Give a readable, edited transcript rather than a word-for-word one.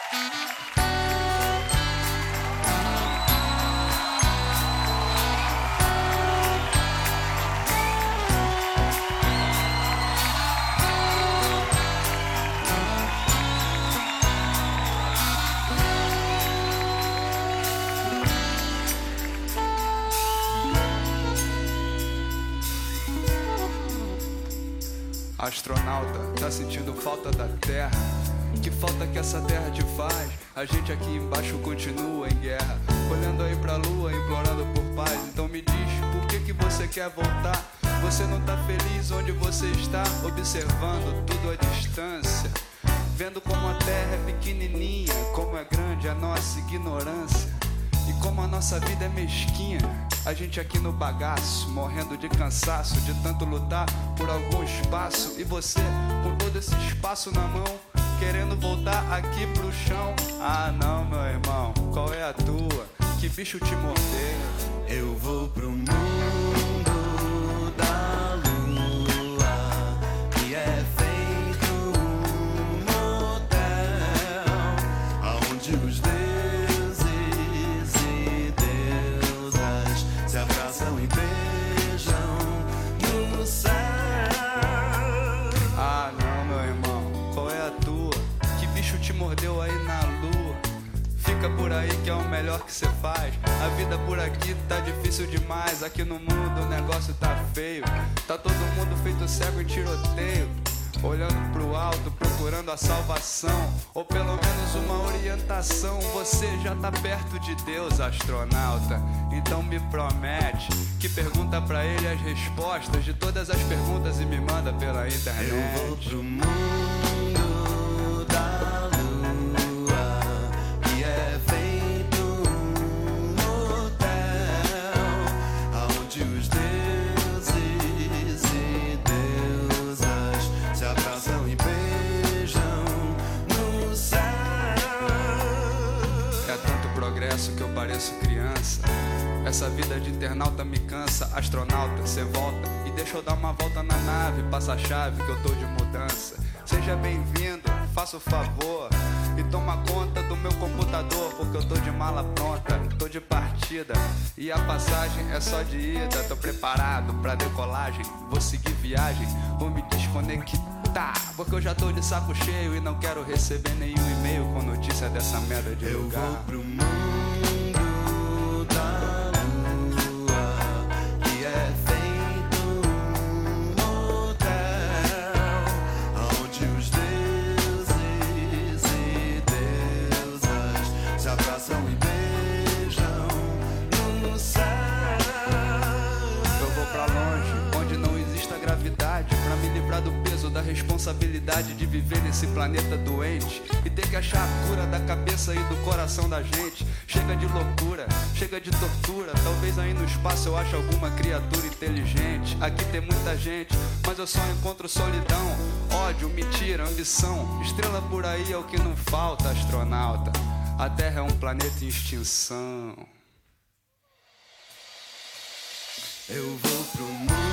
Astronauta, tá sentindo falta da Terra? Que falta que essa terra te faz? A gente aqui embaixo continua em guerra, olhando aí pra lua, implorando por paz. Então me diz, por que você quer voltar? Você não tá feliz onde você está? Observando tudo à distância, vendo como a terra é pequenininha, como é grande a nossa ignorância e como a nossa vida é mesquinha. A gente aqui no bagaço, morrendo de cansaço, de tanto lutar por algum espaço. E você, com todo esse espaço na mão, querendo voltar aqui pro chão. Ah não, meu irmão, qual é a tua? Que bicho te mordeu? Eu vou pro mundo da lua, que é feito um motel, aonde os deuses e deusas se abraçam e beijam no céu. Ah não, meu irmão, qual é a tua? Que bicho te mordeu aí na lua? Fica por aí que é o melhor que cê faz. A vida por aqui tá difícil demais. Aqui no mundo o negócio tá feio. Tá todo mundo feito cego em tiroteio, olhando pro alto, procurando a salvação, ou pelo menos uma orientação. Você já tá perto de Deus, astronauta. Então me promete que pergunta pra ele as respostas de todas as perguntas e me manda pela internet. Eu vou pro mundo da lua, que é feito um motel, aonde os deuses e deusas se abraçam e beijam no céu. É tanto progresso que eu pareço criança. Essa vida de internauta me cansa. Astronauta, cê volta e deixa eu dar uma volta na nave. Passa a chave que eu tô de mudança. Seja bem-vindo, faça o favor e toma conta do meu computador, porque eu tô de mala pronta, tô de partida e a passagem é só de ida. Tô preparado pra decolagem, vou seguir viagem, vou me desconectar, porque eu já tô de saco cheio e não quero receber nenhum e-mail com notícia dessa merda de lugar. Eu vou pro mundo da lua, que é feito um motel, aonde os deuses e deusas se abraçam e beijam no céu. Eu vou pra longe, onde não exista gravidade, pra me livrar do peso da responsabilidade de viver nesse planeta doente e ter que achar a cura da cabeça e do coração da gente. Chega de loucura, chega de tortura. Talvez aí no espaço eu ache alguma criatura inteligente. Aqui tem muita gente, mas eu só encontro solidão, ódio, mentira, ambição. Estrela por aí é o que não falta, astronauta. A Terra é um planeta em extinção. Eu vou pro mundo